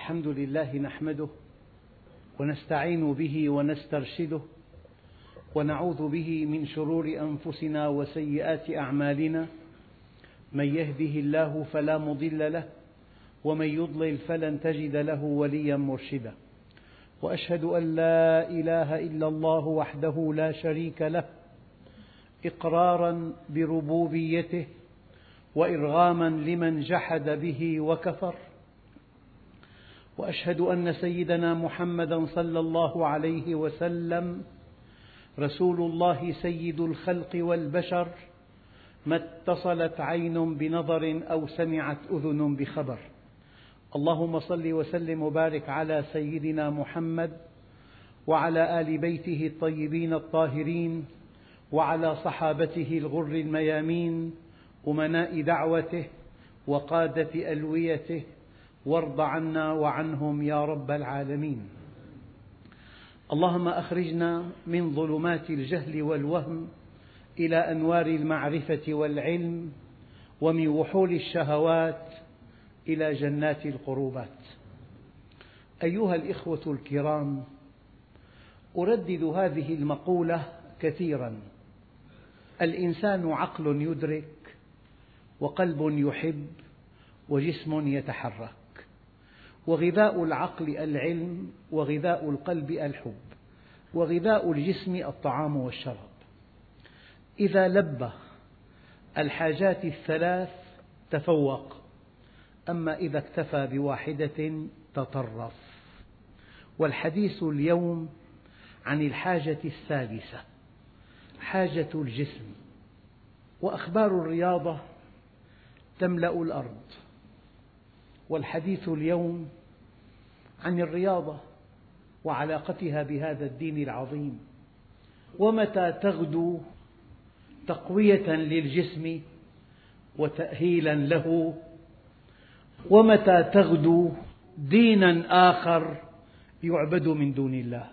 الحمد لله نحمده ونستعين به ونسترشده ونعوذ به من شرور أنفسنا وسيئات أعمالنا، من يهده الله فلا مضل له ومن يضلل فلن تجد له وليا مرشدا، وأشهد أن لا إله إلا الله وحده لا شريك له إقرارا بربوبيته وإرغاما لمن جحد به وكفر، وأشهد أن سيدنا محمدا صلى الله عليه وسلم رسول الله سيد الخلق والبشر، ما اتصلت عين بنظر أو سمعت أذن بخبر. اللهم صل وسلم وبارك على سيدنا محمد وعلى آل بيته الطيبين الطاهرين وعلى صحابته الغر الميامين أمناء دعوته وقادة ألويته، وارض عنا وعنهم يا رب العالمين. اللهم أخرجنا من ظلمات الجهل والوهم إلى أنوار المعرفة والعلم، ومن وحول الشهوات إلى جنات القربات. أيها الإخوة الكرام، أردد هذه المقولة كثيرا: الإنسان عقل يدرك وقلب يحب وجسم يتحرك، وغذاء العقل العلم، وغذاء القلب الحب، وغذاء الجسم الطعام والشراب. إذا لبى الحاجات الثلاث تفوق، أما إذا اكتفى بواحدة تطرف. والحديث اليوم عن الحاجة الثالثة، حاجة الجسم. وأخبار الرياضة تملأ الأرض، والحديث اليوم عن الرياضة وعلاقتها بهذا الدين العظيم. ومتى تغدو تقوية للجسم وتأهيلا له، ومتى تغدو دينا آخر يعبد من دون الله.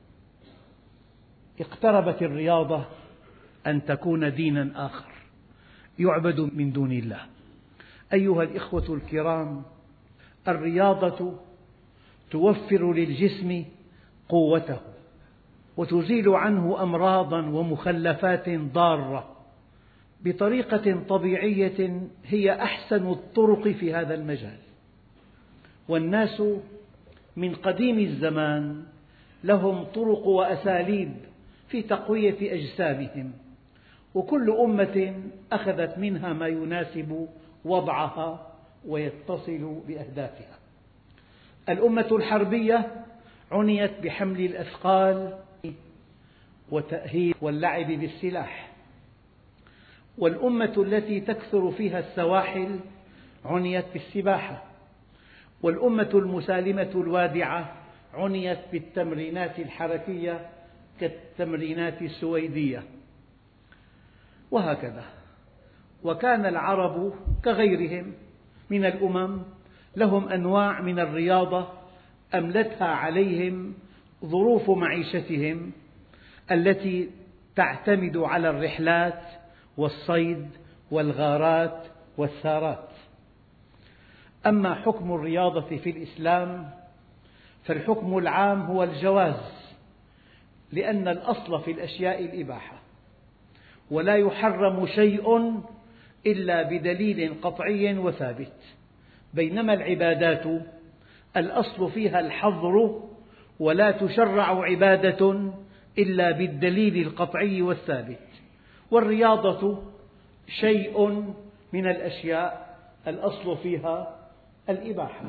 اقتربت الرياضة أن تكون دينا آخر يعبد من دون الله. أيها الإخوة الكرام، الرياضة توفر للجسم قوته وتزيل عنه أمراضا ومخلفات ضارة بطريقة طبيعية هي أحسن الطرق في هذا المجال. والناس من قديم الزمان لهم طرق وأساليب في تقوية أجسامهم، وكل أمة أخذت منها ما يناسب وضعها ويتصل بأهدافها. الأمة الحربية عنيت بحمل الأثقال وتأهيل واللعب بالسلاح، والأمة التي تكثر فيها السواحل عنيت بالسباحة، والأمة المسالمة الوادعة عنيت بالتمرينات الحركية كالتمرينات السويدية، وهكذا. وكان العرب كغيرهم من الأمم لهم أنواع من الرياضة أملتها عليهم ظروف معيشتهم التي تعتمد على الرحلات والصيد والغارات والسارات. أما حكم الرياضة في الإسلام فالحكم العام هو الجواز، لأن الأصل في الأشياء الإباحة، ولا يحرم شيء إلا بدليل قطعي وثابت، بينما العبادات الأصل فيها الحظر، ولا تشرع عبادة إلا بالدليل القطعي والثابت. والرياضة شيء من الأشياء الأصل فيها الإباحة.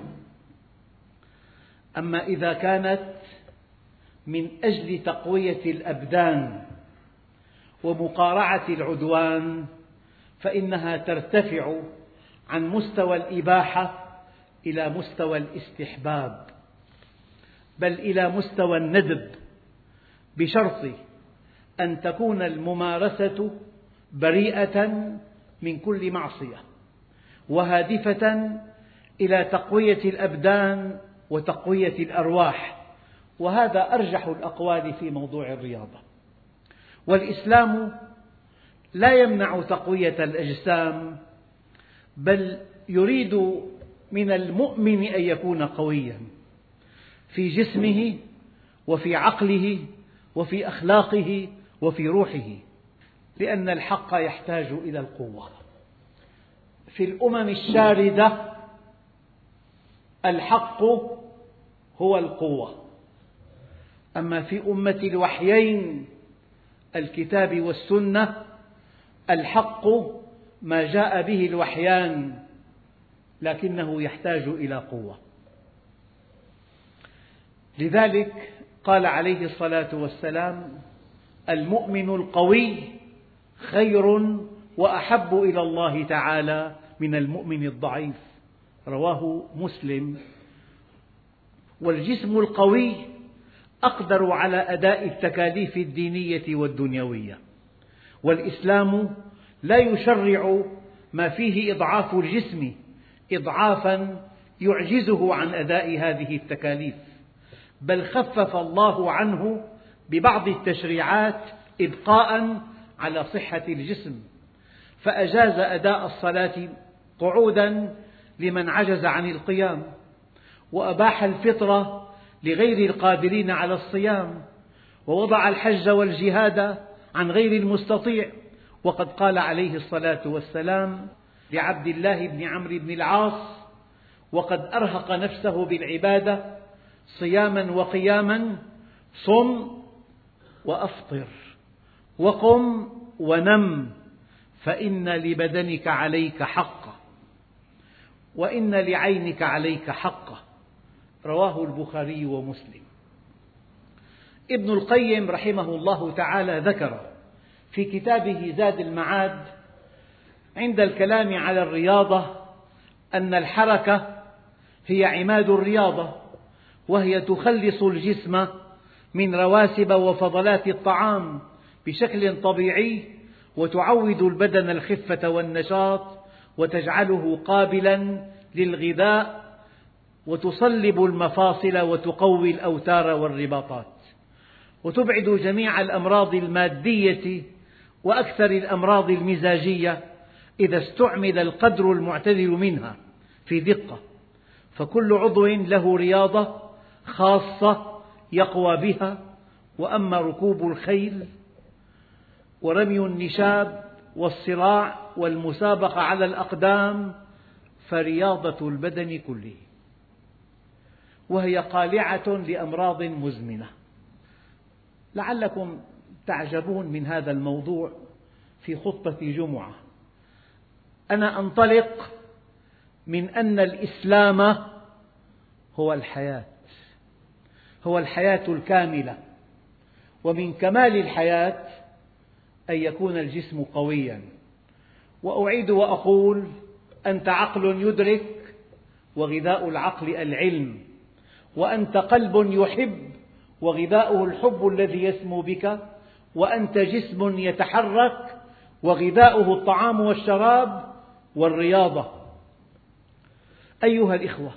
أما إذا كانت من أجل تقوية الأبدان ومقارعة العدوان فإنها ترتفع عن مستوى الإباحة إلى مستوى الاستحباب، بل إلى مستوى الندب، بشرط أن تكون الممارسة بريئة من كل معصية وهادفة إلى تقوية الأبدان وتقوية الأرواح. وهذا أرجح الأقوال في موضوع الرياضة. والإسلام لا يمنع تقوية الأجسام، بل يريد من المؤمن أن يكون قويا في جسمه وفي عقله وفي أخلاقه وفي روحه، لأن الحق يحتاج إلى القوة. في الأمم الشاردة الحق هو القوة، أما في أمة الوحيين الكتاب والسنة الحق ما جاء به الوحيان، لكنه يحتاج إلى قوة. لذلك قال عليه الصلاة والسلام: المؤمن القوي خير وأحب إلى الله تعالى من المؤمن الضعيف، رواه مسلم. والجسم القوي أقدر على أداء التكاليف الدينية والدنيوية، والإسلام لا يشرع ما فيه إضعاف الجسم إضعافا يعجزه عن أداء هذه التكاليف، بل خفف الله عنه ببعض التشريعات إبقاء على صحة الجسم، فأجاز أداء الصلاة قعودا لمن عجز عن القيام، وأباح الفطر لغير القادرين على الصيام، ووضع الحج والجهاد عن غير المستطيع. وقد قال عليه الصلاة والسلام لعبد الله بن عمرو بن العاص وقد أرهق نفسه بالعبادة صياما وقياما: صم وأفطر وقم ونم، فإن لبدنك عليك حقا وإن لعينك عليك حقا، رواه البخاري ومسلم. ابن القيم رحمه الله تعالى ذكر في كتابه زاد المعاد عند الكلام على الرياضة أن الحركة هي عماد الرياضة، وهي تخلص الجسم من رواسب وفضلات الطعام بشكل طبيعي، وتعود البدن الخفة والنشاط، وتجعله قابلا للغذاء، وتصلب المفاصل وتقوي الأوتار والرباطات، وتبعد جميع الأمراض المادية وأكثر الأمراض المزاجية إذا استعمل القدر المعتدل منها في دقة. فكل عضو له رياضة خاصة يقوى بها، وأما ركوب الخيل ورمي النشاب والصراع والمسابقة على الأقدام فرياضة البدن كله، وهي قالعة لأمراض مزمنة. لعلكم تعجبون من هذا الموضوع في خطبة جمعة. أنا أنطلق من أن الإسلام هو الحياة، هو الحياة الكاملة، ومن كمال الحياة أن يكون الجسم قويا. وأعيد وأقول: أنت عقل يدرك، وغذاء العقل العلم، وأنت قلب يحب، وغذاؤه الحب الذي يسمو بك، وأنت جسم يتحرك، وغذاؤه الطعام والشراب والرياضة. أيها الإخوة،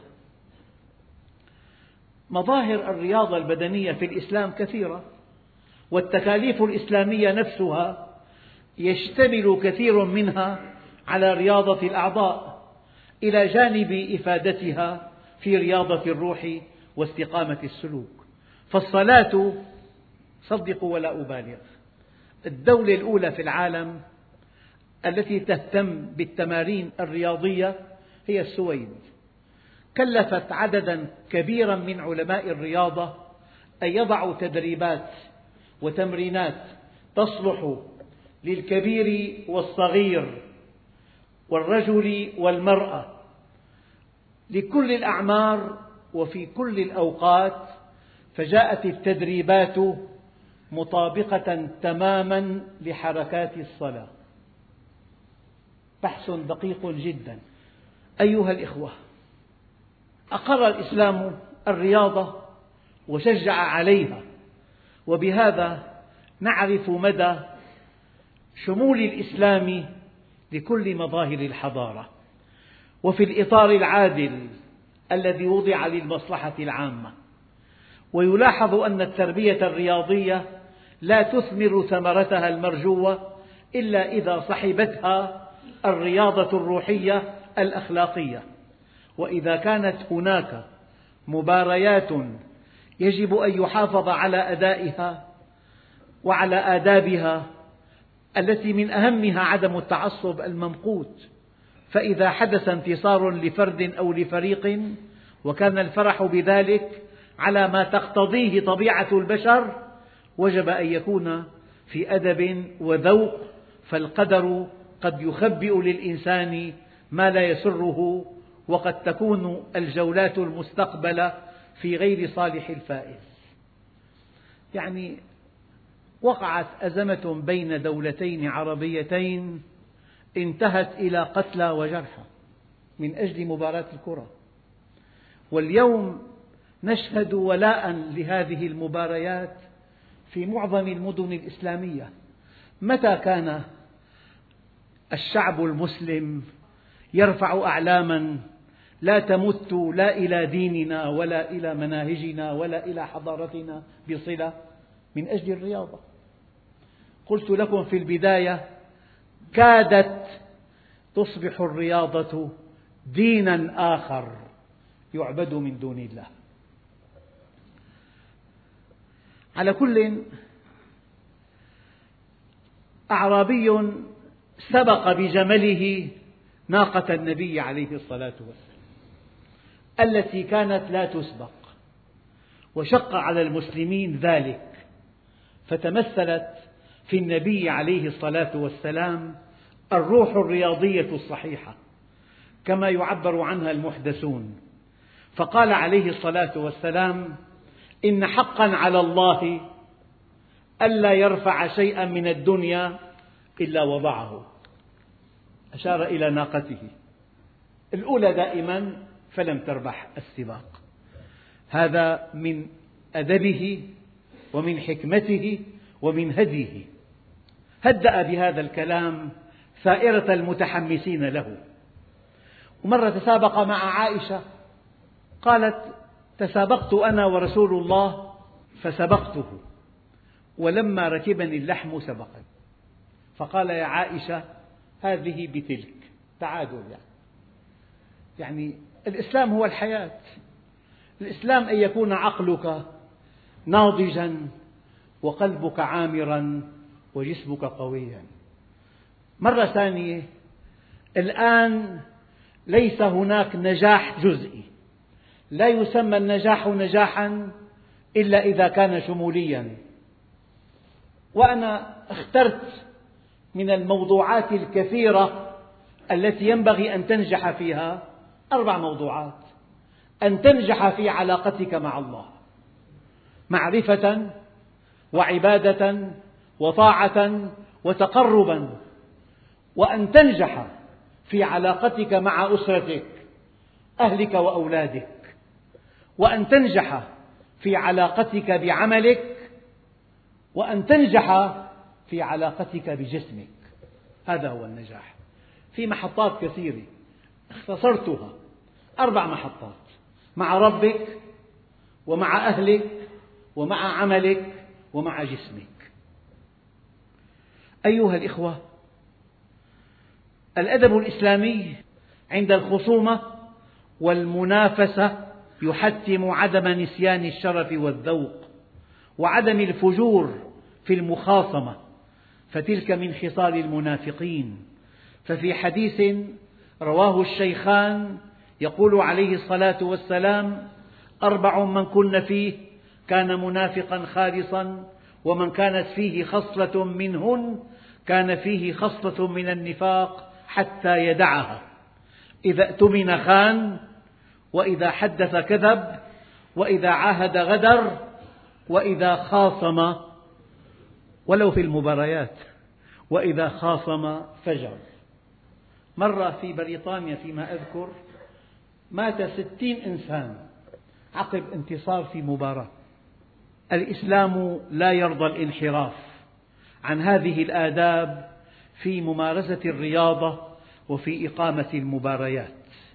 مظاهر الرياضة البدنية في الإسلام كثيرة، والتكاليف الإسلامية نفسها يشتمل كثير منها على رياضة الأعضاء، إلى جانب إفادتها في رياضة الروح واستقامة السلوك. فالصلاة، صدقوا ولا أبالغ، الدولة الأولى في العالم التي تهتم بالتمارين الرياضية هي السويد. كلفت عددا كبيرا من علماء الرياضة أن يضعوا تدريبات وتمرينات تصلح للكبير والصغير والرجل والمرأة، لكل الأعمار وفي كل الأوقات. فجاءت التدريبات مطابقة تماما لحركات الصلاة. بحث دقيق جدا. أيها الإخوة، أقر الإسلام الرياضة وشجع عليها، وبهذا نعرف مدى شمول الإسلام لكل مظاهر الحضارة، وفي الإطار العادل الذي وضع للمصلحة العامة. ويلاحظ أن التربية الرياضية لا تثمر ثمرتها المرجوة إلا إذا صحبتها الرياضة الروحية الأخلاقية. وإذا كانت هناك مباريات يجب أن يحافظ على أدائها وعلى آدابها التي من أهمها عدم التعصب الممقوت، فإذا حدث انتصار لفرد أو لفريق وكان الفرح بذلك على ما تقتضيه طبيعة البشر وجب أن يكون في أدب وذوق، فالقدر قد يخبئ للإنسان ما لا يسره، وقد تكون الجولات المستقبلة في غير صالح الفائز. يعني وقعت أزمة بين دولتين عربيتين انتهت إلى قتلى وجرحى من أجل مباراة الكرة، واليوم نشهد ولاء لهذه المباريات في معظم المدن الإسلامية. متى كان الشعب المسلم يرفع أعلاما لا تمت لا إلى ديننا ولا إلى مناهجنا ولا إلى حضارتنا بصلة من أجل الرياضة؟ قلت لكم في البداية كادت تصبح الرياضة دينا آخر يعبد من دون الله. على كل، أعرابي سبق بجمله ناقة النبي عليه الصلاة والسلام التي كانت لا تسبق، وشق على المسلمين ذلك، فتمثلت في النبي عليه الصلاة والسلام الروح الرياضية الصحيحة كما يعبر عنها المحدثون، فقال عليه الصلاة والسلام: إن حقا على الله ألا يرفع شيئا من الدنيا إلا وضعه. أشار إلى ناقته الأولى دائما فلم تربح السباق. هذا من أدبه ومن حكمته ومن هديه. هدأ بهذا الكلام ثائرة المتحمسين له. ومرة تسابق مع عائشة، قالت: تسابقت أنا ورسول الله فسبقته، ولما ركبني اللحم سبقني. فقال: يا عائشة هذه بتلك، تعادل. يعني الإسلام هو الحياة. الإسلام أن يكون عقلك ناضجا وقلبك عامرا وجسمك قويا. مرة ثانية، الآن ليس هناك نجاح جزئي، لا يسمى النجاح نجاحا إلا إذا كان شموليا. وأنا اخترت من الموضوعات الكثيرة التي ينبغي أن تنجح فيها 4 موضوعات: أن تنجح في علاقتك مع الله معرفة وعبادة وطاعة وتقربا، وأن تنجح في علاقتك مع أسرتك أهلك وأولادك، وأن تنجح في علاقتك بعملك، وأن تنجح في علاقتك بجسمك. هذا هو النجاح. في محطات كثيرة اختصرتها 4 محطات: مع ربك ومع أهلك ومع عملك ومع جسمك. أيها الإخوة، الأدب الإسلامي عند الخصومة والمنافسة يحتم عدم نسيان الشرف والذوق وعدم الفجور في المخاصمة، فتلك من خصال المنافقين. ففي حديث رواه الشيخان يقول عليه الصلاة والسلام: 4 من كن فيه كان منافقا خالصا، ومن كانت فيه خصلة منهن كان فيه خصلة من النفاق حتى يدعها: إذا اؤتمن خان، وإذا حدث كذب، وإذا عاهد غدر، وإذا خاصم، ولو في المباريات، وإذا خاصم فجر. مرة في بريطانيا فيما أذكر مات 60 إنسان عقب انتصار في مباراة. الإسلام لا يرضى الانحراف عن هذه الآداب في ممارسة الرياضة وفي إقامة المباريات.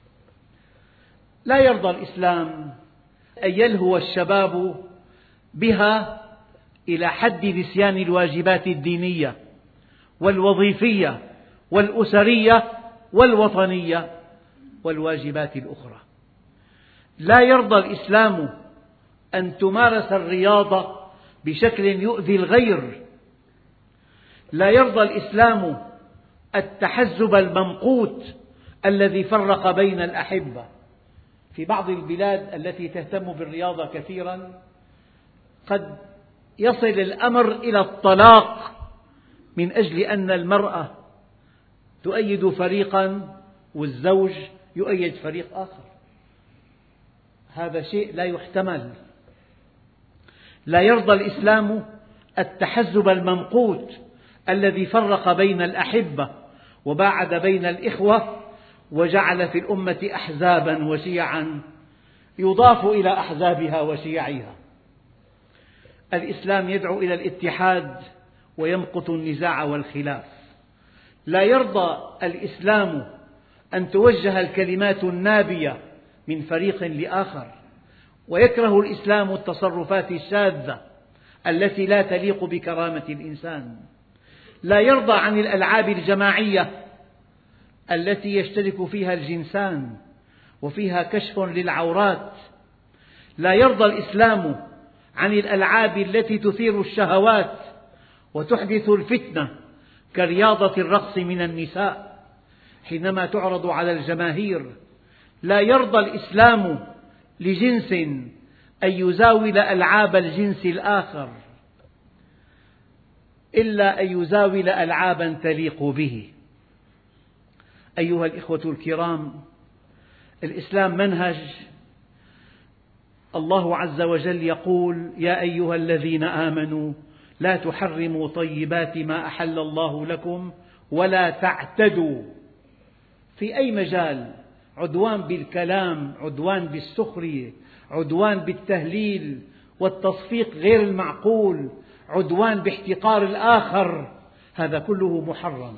لا يرضى الإسلام أن يلهو الشباب بها إلى حد نسيان الواجبات الدينية والوظيفية والأسرية والوطنية والواجبات الأخرى. لا يرضى الإسلام أن تمارس الرياضة بشكل يؤذي الغير. لا يرضى الإسلام التحزب الممقوت الذي فرق بين الأحبة. في بعض البلاد التي تهتم بالرياضة كثيرا قد يصل الأمر إلى الطلاق من أجل أن المرأة تؤيد فريقا والزوج يؤيد فريق آخر. هذا شيء لا يحتمل. لا يرضى الإسلام التحزب الممقوت الذي فرق بين الأحبة وباعد بين الإخوة وجعل في الأمة أحزابا وشيعا يضاف إلى أحزابها وشيعها. الإسلام يدعو إلى الاتحاد ويمقت النزاع والخلاف. لا يرضى الإسلام أن توجه الكلمات النابية من فريق لآخر، ويكره الإسلام التصرفات الشاذة التي لا تليق بكرامة الإنسان. لا يرضى عن الألعاب الجماعية التي يشترك فيها الجنسان وفيها كشف للعورات. لا يرضى الإسلام عن الألعاب التي تثير الشهوات وتحدث الفتنة كرياضة الرقص من النساء حينما تعرض على الجماهير. لا يرضى الإسلام لجنس أن يزاول ألعاب الجنس الآخر إلا أن يزاول ألعابا تليق به. أيها الإخوة الكرام، الإسلام منهج. الله عز وجل يقول: يا أيها الذين آمنوا لا تحرموا طيبات ما أحل الله لكم ولا تعتدوا. في أي مجال، عدوان بالكلام، عدوان بالسخرية، عدوان بالتهليل والتصفيق غير المعقول، عدوان باحتقار الآخر، هذا كله محرم.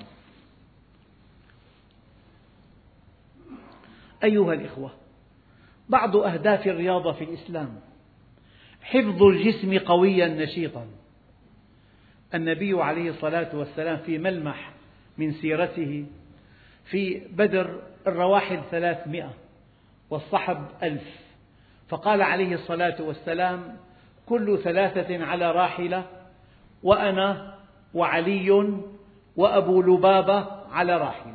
أيها الإخوة، بعض أهداف الرياضة في الإسلام: حفظ الجسم قويا نشيطا. النبي عليه الصلاة والسلام في ملمح من سيرته: في بدر الرواحل 300 والصحب 1000، فقال عليه الصلاة والسلام: كل 3 على راحلة، وأنا وعلي وأبو لبابة على راحلة.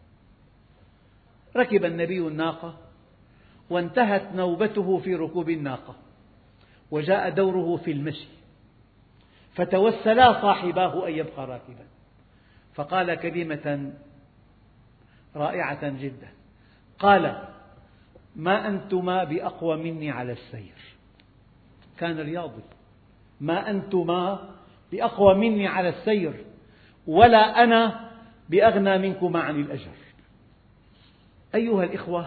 ركب النبي الناقة وانتهت نوبته في ركوب الناقة، وجاء دوره في المشي، فتوسلا صاحباه أن يبقى راكبا، فقال كلمة رائعة جدا، قال: ما أنتما بأقوى مني على السير. كان رياضي. ما أنتما بأقوى مني على السير ولا أنا بأغنى منكما عن الأجر. أيها الإخوة،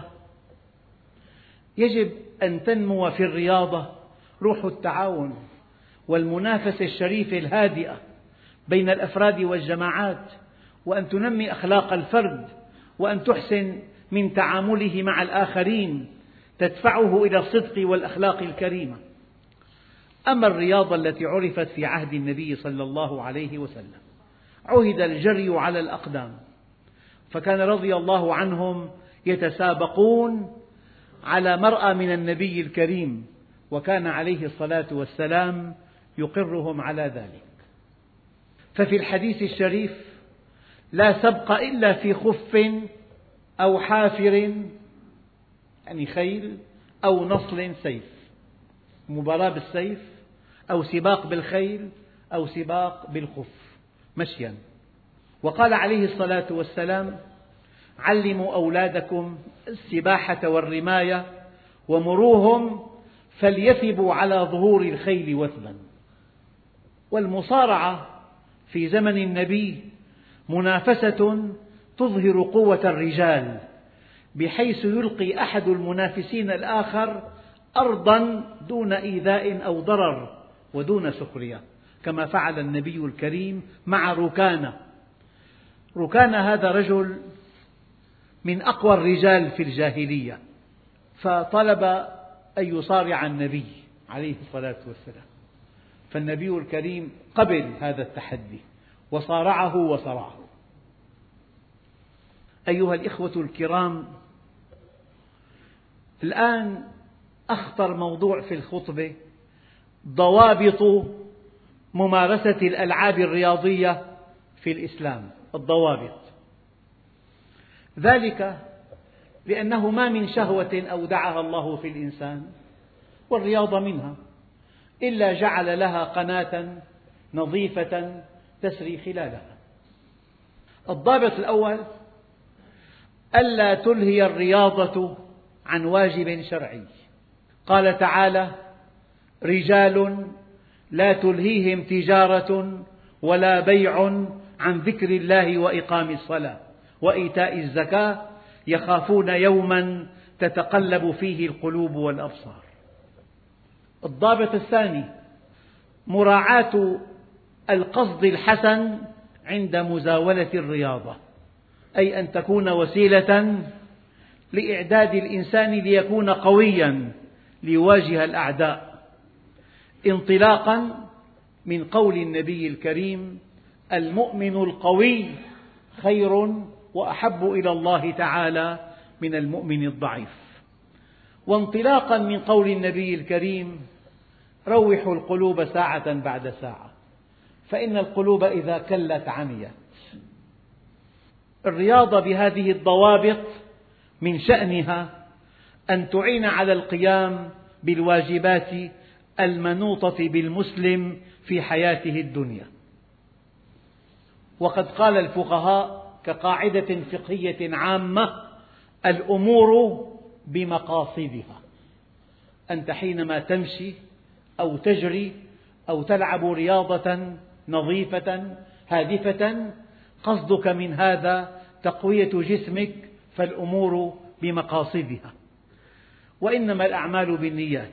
يجب أن تنمو في الرياضة روح التعاون والمنافسة الشريفة الهادئة بين الأفراد والجماعات، وأن تنمي أخلاق الفرد، وأن تحسن من تعامله مع الآخرين تدفعه إلى الصدق والأخلاق الكريمة. أما الرياضة التي عرفت في عهد النبي صلى الله عليه وسلم، عهد الجري على الأقدام، فكان رضي الله عنهم يتسابقون على مرأى من النبي الكريم، وكان عليه الصلاة والسلام يقرهم على ذلك. ففي الحديث الشريف: لا سبق إلا في خف أو حافر، يعني خيل، أو نصل سيف، مباراة بالسيف، أو سباق بالخيل، أو سباق بالخف مشيا. وقال عليه الصلاة والسلام: علموا أولادكم السباحة والرماية ومروهم فليثبوا على ظهور الخيل وثبا. والمصارعة في زمن النبي منافسة تظهر قوة الرجال، بحيث يلقي أحد المنافسين الآخر أرضا دون إيذاء أو ضرر ودون سخرية، كما فعل النبي الكريم مع ركانة. ركانة هذا رجل من أقوى الرجال في الجاهلية، فطلب أن يصارع النبي عليه الصلاة والسلام، فالنبي الكريم قبل هذا التحدي وصارعه وصرعه. أيها الإخوة الكرام، الآن أخطر موضوع في الخطبة ضوابط ممارسة الألعاب الرياضية في الإسلام. الضوابط، ذلك لأنه ما من شهوة أودعها الله في الإنسان والرياضة منها إلا جعل لها قناة نظيفة تسري خلالها. الضابط الأول: ألا تلهي الرياضة عن واجب شرعي. قال تعالى: رجال لا تلهيهم تجارة ولا بيع عن ذكر الله وإقام الصلاة وإيتاء الزكاة يخافون يوما تتقلب فيه القلوب والأبصار. الضابط الثاني: مراعاة القصد الحسن عند مزاولة الرياضة، أي أن تكون وسيلة لإعداد الإنسان ليكون قويا ليواجه الأعداء، انطلاقا من قول النبي الكريم: المؤمن القوي خير وأحب إلى الله تعالى من المؤمن الضعيف، وانطلاقا من قول النبي الكريم: روحوا القلوب ساعة بعد ساعة فإن القلوب إذا كلت عميت. الرياضة بهذه الضوابط من شأنها أن تعين على القيام بالواجبات المنوطة بالمسلم في حياته الدنيا. وقد قال الفقهاء كقاعدة فقهية عامة: الأمور بمقاصدها. أنت حينما تمشي أو تجري أو تلعب رياضة نظيفة هادفة قصدك من هذا تقوية جسمك، فالأمور بمقاصدها، وإنما الأعمال بالنيات.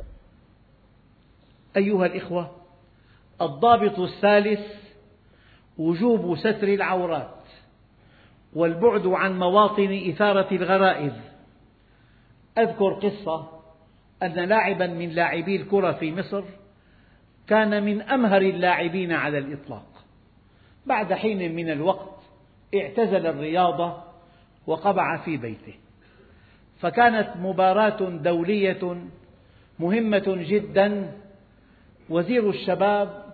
أيها الإخوة، الضابط الثالث: وجوب ستر العورات والبعد عن مواطن إثارة الغرائز. أذكر قصة أن لاعبا من لاعبي الكرة في مصر كان من أمهر اللاعبين على الإطلاق. بعد حين من الوقت اعتزل الرياضة وقبع في بيته، فكانت مباراة دولية مهمة جدا. وزير الشباب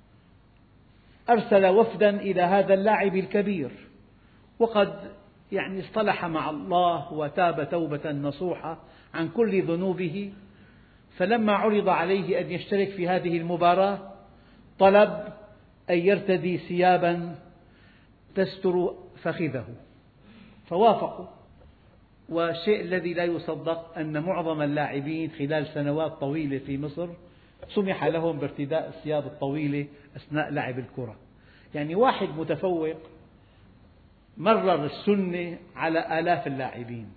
أرسل وفدا إلى هذا اللاعب الكبير، وقد اصطلح مع الله وتاب توبة نصوحة عن كل ذنوبه. فلما عرض عليه أن يشترك في هذه المباراة طلب أن يرتدي ثيابا تستر فخذه، فوافقوا. والشيء الذي لا يصدق أن معظم اللاعبين خلال سنوات طويلة في مصر سمح لهم بارتداء الثياب الطويلة أثناء لعب الكرة. يعني واحد متفوق مرر السنة على آلاف اللاعبين.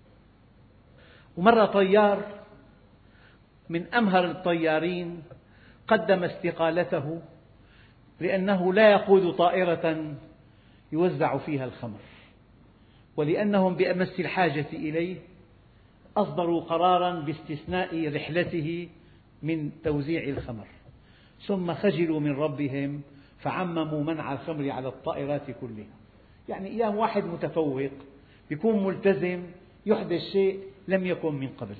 ومرة طيار من أمهر الطيارين قدم استقالته لأنه لا يقود طائرة يوزع فيها الخمر، ولأنهم بأمس الحاجة إليه أصدروا قراراً باستثناء رحلته من توزيع الخمر، ثم خجلوا من ربهم فعمموا منع الخمر على الطائرات كلها. يعني أيام واحد متفوق يكون ملتزم يحدث شيء لم يكن من قبل.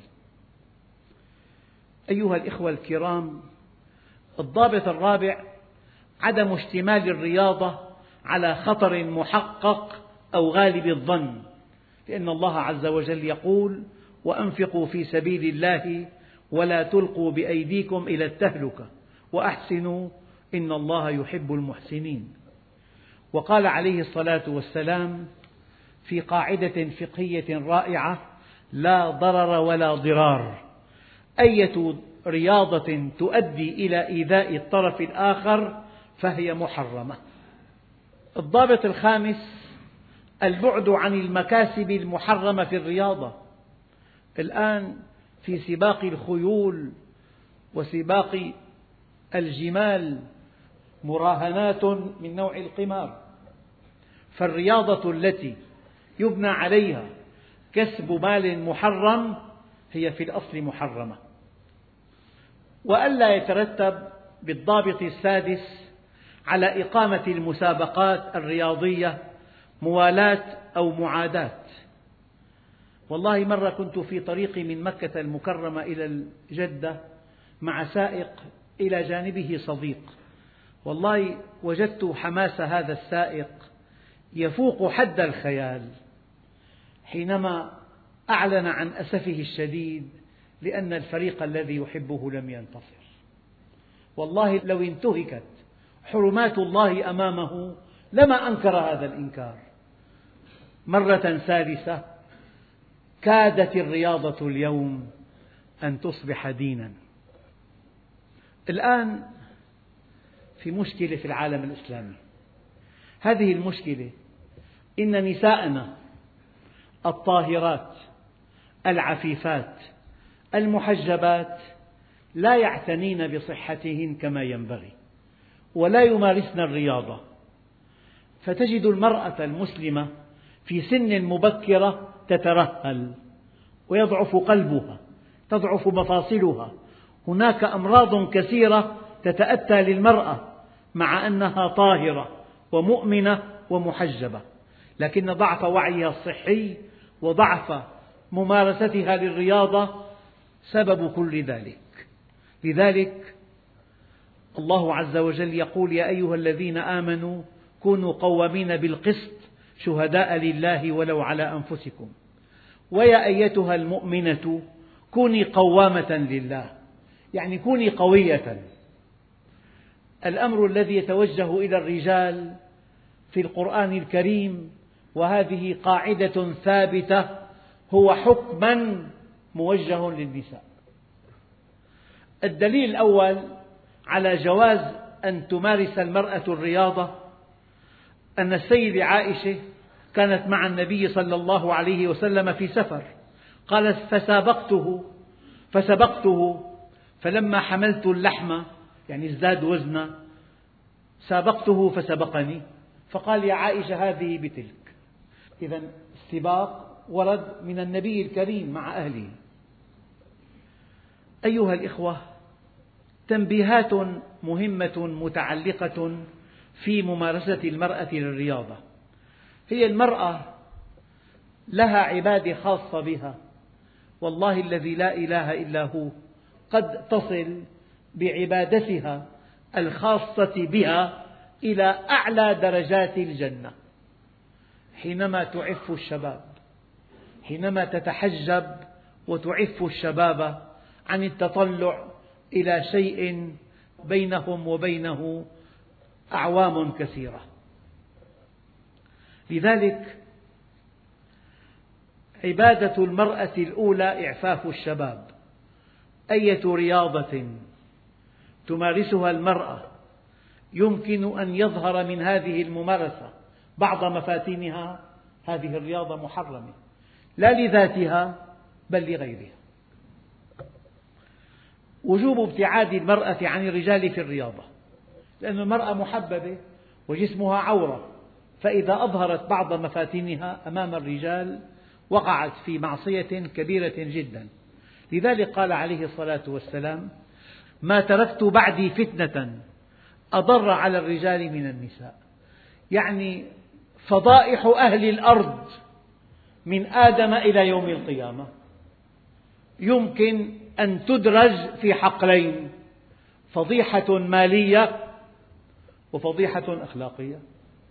أيها الإخوة الكرام، الضابط الرابع: عدم اشتمال الرياضة على خطر محقق أو غالب الظن، لأن الله عز وجل يقول: وأنفقوا في سبيل الله ولا تلقوا بأيديكم إلى التهلكة وأحسنوا إن الله يحب المحسنين. وقال عليه الصلاة والسلام في قاعدة فقهية رائعة: لا ضرر ولا ضرار. أية رياضة تؤدي إلى إيذاء الطرف الآخر فهي محرمة. الضابط الخامس: البعد عن المكاسب المحرمة في الرياضة. الآن في سباق الخيول وسباق الجمال مراهنات من نوع القمار، فالرياضة التي يبنى عليها كسب مال محرم هي في الأصل محرمة. وألا يترتب بالضابط السادس على إقامة المسابقات الرياضية موالاة أو معاداة. والله مرة كنت في طريقي من مكة المكرمة إلى جدة مع سائق إلى جانبه صديق، والله وجدت حماس هذا السائق يفوق حد الخيال حينما أعلن عن أسفه الشديد لأن الفريق الذي يحبه لم ينتصر. والله لو انتهكت حرمات الله أمامه لما أنكر هذا الإنكار. مرة ثالثة، كادت الرياضة اليوم أن تصبح دينا. الآن في مشكلة في العالم الإسلامي، هذه المشكلة إن نساءنا الطاهرات العفيفات المحجبات لا يعتنين بصحتهن كما ينبغي ولا يمارسن الرياضة، فتجد المرأة المسلمة في سن مبكرة تترهل ويضعف قلبها، تضعف مفاصلها، هناك أمراض كثيرة تتأتى للمرأة مع أنها طاهرة ومؤمنة ومحجبة، لكن ضعف وعيها الصحي وضعف ممارستها للرياضة سبب كل ذلك. لذلك الله عز وجل يقول: يا أيها الذين آمنوا كونوا قوامين بالقسط شهداء لله ولو على أنفسكم، ويا أيتها المؤمنة كوني قوامة لله، يعني كوني قوية. الأمر الذي يتوجه إلى الرجال في القرآن الكريم، وهذه قاعدة ثابتة، هو حكما موجه للنساء. الدليل الأول على جواز أن تمارس المرأة الرياضة أن السيدة عائشة كانت مع النبي صلى الله عليه وسلم في سفر، قالت: فسبقته فلما حملت اللحم، يعني ازداد وزنا، سابقته فسبقني، فقال: يا عائشة هذه بتلك. إذا السباق ورد من النبي الكريم مع أهله. أيها الإخوة، تنبيهات مهمة متعلقة في ممارسة المرأة للرياضة. هي المرأة لها عبادة خاصة بها، والله الذي لا إله إلا هو قد تصل بعبادتها الخاصة بها إلى أعلى درجات الجنة. حينما تعف الشباب، حينما تتحجب وتعف الشباب عن التطلع إلى شيء بينهم وبينه أعوام كثيرة. لذلك عبادة المرأة الأولى إعفاف الشباب. أية رياضة تمارسها المرأة يمكن أن يظهر من هذه الممارسة بعض مفاتنها، هذه الرياضة محرمة لا لذاتها بل لغيرها. وجوب ابتعاد المرأة عن الرجال في الرياضة، لأن المرأة محببة وجسمها عورة، فإذا أظهرت بعض مفاتنها أمام الرجال وقعت في معصية كبيرة جدا. لذلك قال عليه الصلاة والسلام: ما تركت بعدي فتنة أضر على الرجال من النساء. يعني فضائح أهل الأرض من آدم إلى يوم القيامة يمكن أن تدرج في حقلين: فضيحة مالية وفضيحة أخلاقية.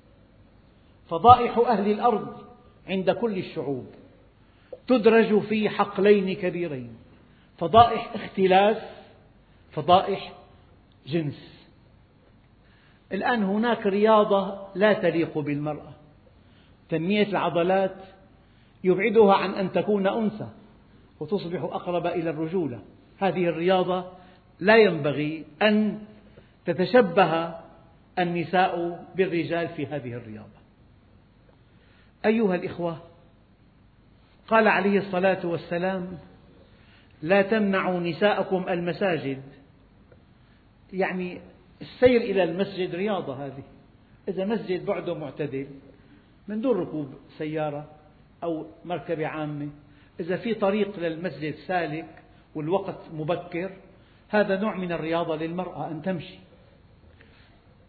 فضائح أهل الأرض عند كل الشعوب تدرج في حقلين كبيرين: فضائح اختلاس، فضائح جنس. الآن هناك رياضة لا تليق بالمرأة، تنمية العضلات يبعدها عن أن تكون أنثى وتصبح أقرب إلى الرجولة. هذه الرياضة لا ينبغي أن تتشبه النساء بالرجال في هذه الرياضة. أيها الإخوة، قال عليه الصلاة والسلام: لا تمنعوا نساءكم المساجد. يعني السير إلى المسجد رياضة. هذه إذا مسجد بعده معتدل من دون ركوب سيارة أو مركبة عامة، إذا في طريق للمسجد سالك والوقت مبكر، هذا نوع من الرياضة للمرأة أن تمشي.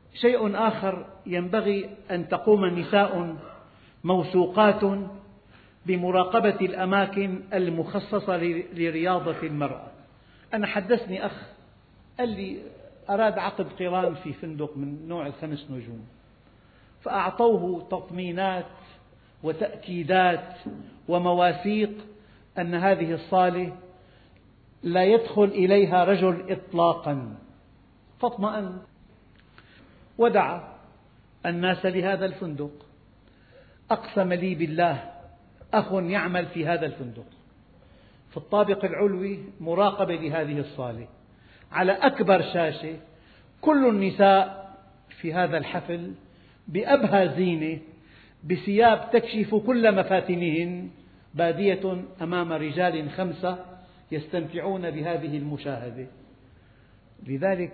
شيء آخر، ينبغي أن تقوم النساء موثوقات بمراقبة الأماكن المخصصة لرياضة المرأة. أنا حدثني أخ قال لي أراد عقد قران في فندق من نوع ال5 نجوم، فأعطوه تطمينات وتأكيدات ومواثيق أن هذه الصالة لا يدخل إليها رجل إطلاقا، فاطمأن ودعا الناس لهذا الفندق. أقسم لي بالله أخ يعمل في هذا الفندق في الطابق العلوي مراقبة لهذه الصالة على أكبر شاشة، كل النساء في هذا الحفل بأبهى زينة بثياب تكشف كل مفاتنهن، بادية أمام رجال 5 يستمتعون بهذه المشاهدة. لذلك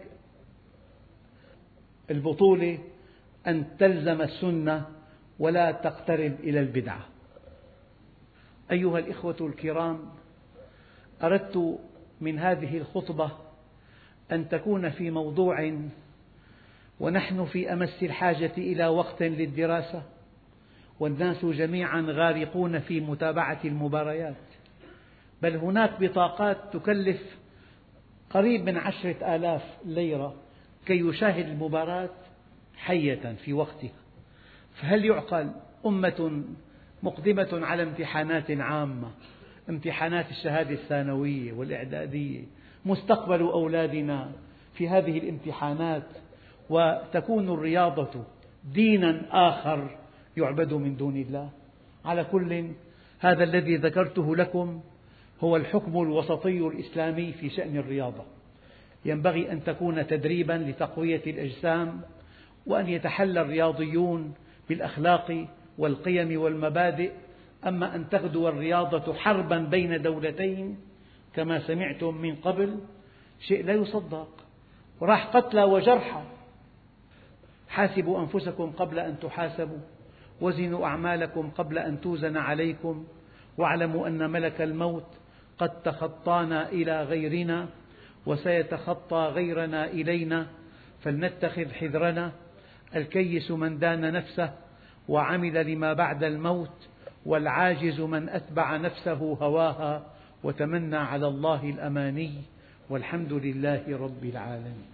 البطولة أن تلزم السنة ولا تقترب إلى البدعة. أيها الإخوة الكرام، أردت من هذه الخطبة أن تكون في موضوع ونحن في أمس الحاجة إلى وقت للدراسة، والناس جميعا غارقون في متابعة المباريات، بل هناك بطاقات تكلف قريب من 10,000 ليرة كي يشاهد المباراة حية في وقتها. فهل يعقل أمة مقدمة على امتحانات عامة، امتحانات الشهادة الثانوية والإعدادية، مستقبل أولادنا في هذه الامتحانات، وتكون الرياضة دينا آخر يعبد من دون الله؟ على كل، هذا الذي ذكرته لكم هو الحكم الوسطي الإسلامي في شأن الرياضة. ينبغي أن تكون تدريبا لتقوية الأجسام، وأن يتحلى الرياضيون بالأخلاق والقيم والمبادئ. أما أن تغدو الرياضة حربا بين دولتين كما سمعتم من قبل، شيء لا يصدق، وراح قتلى وجرحى. حاسبوا أنفسكم قبل أن تحاسبوا، وزنوا أعمالكم قبل أن توزن عليكم، واعلموا أن ملك الموت قد تخطانا إلى غيرنا وسيتخطى غيرنا إلينا، فلنتخذ حذرنا. الكيس من دان نفسه وعمل لما بعد الموت، والعاجز من أتبع نفسه هواها وتمنى على الله الأماني، والحمد لله رب العالمين.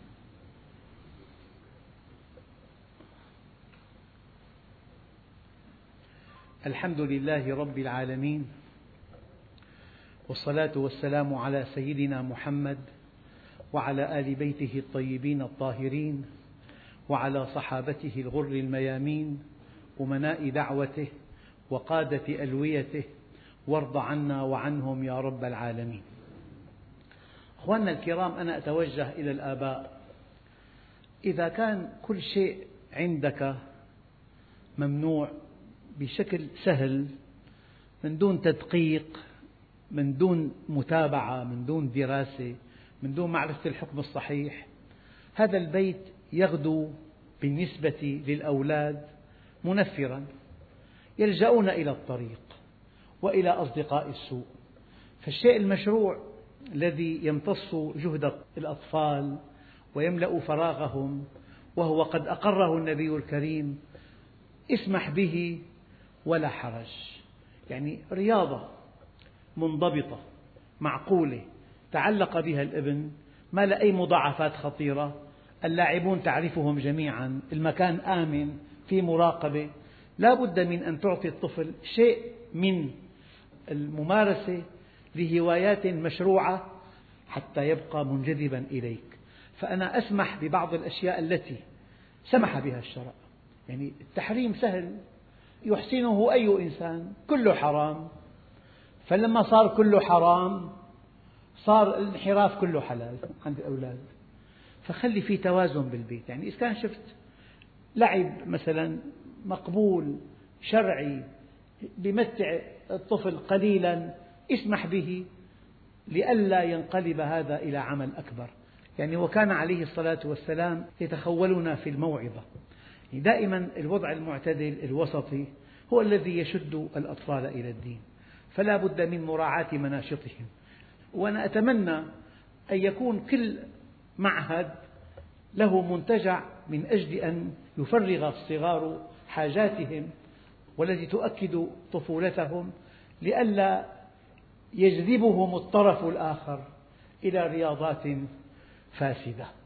الحمد لله رب العالمين، والصلاة والسلام على سيدنا محمد وعلى آل بيته الطيبين الطاهرين، وعلى صحابته الغر الميامين، أمناء دعوته وقادة ألويته، وارض عنا وعنهم يا رب العالمين. أخواننا الكرام، أنا أتوجه إلى الآباء. إذا كان كل شيء عندك ممنوع بشكل سهل، من دون تدقيق، من دون متابعة، من دون دراسة، من دون معرفة الحكم الصحيح، هذا البيت يغدو بالنسبة للأولاد منفرا، يلجؤون إلى الطريق وإلى أصدقاء السوء. فالشيء المشروع الذي يمتص جهد الأطفال ويملأ فراغهم، وهو قد أقره النبي الكريم، اسمح به ولا حرج. يعني رياضة منضبطة معقولة تعلق بها الابن، ما لها أي مضاعفات خطيرة، اللاعبون تعرفهم جميعا، المكان آمن، في مراقبة. لا بد من أن تعطي الطفل شيء من الممارسة لهوايات مشروعة حتى يبقى منجذبا إليك. فأنا أسمح ببعض الأشياء التي سمح بها الشرع. يعني التحريم سهل يحسنه أي إنسان، كله حرام، فلما صار كله حرام صار الانحراف كله حلال عند الأولاد. فخلي في توازن بالبيت. يعني إذا كان شفت لعب مثلا مقبول شرعي بمتع الطفل قليلا، اسمح به لئلا ينقلب هذا إلى عمل أكبر. يعني وكان عليه الصلاة والسلام يتخولنا في الموعظة. دائما الوضع المعتدل الوسطي هو الذي يشد الأطفال إلى الدين، فلا بد من مراعاة مناشطهم. وأنا أتمنى أن يكون كل معهد له منتجع من أجل أن يفرغ الصغار حاجاتهم والتي تؤكد طفولتهم لئلا يجذبهم الطرف الآخر إلى رياضات فاسدة.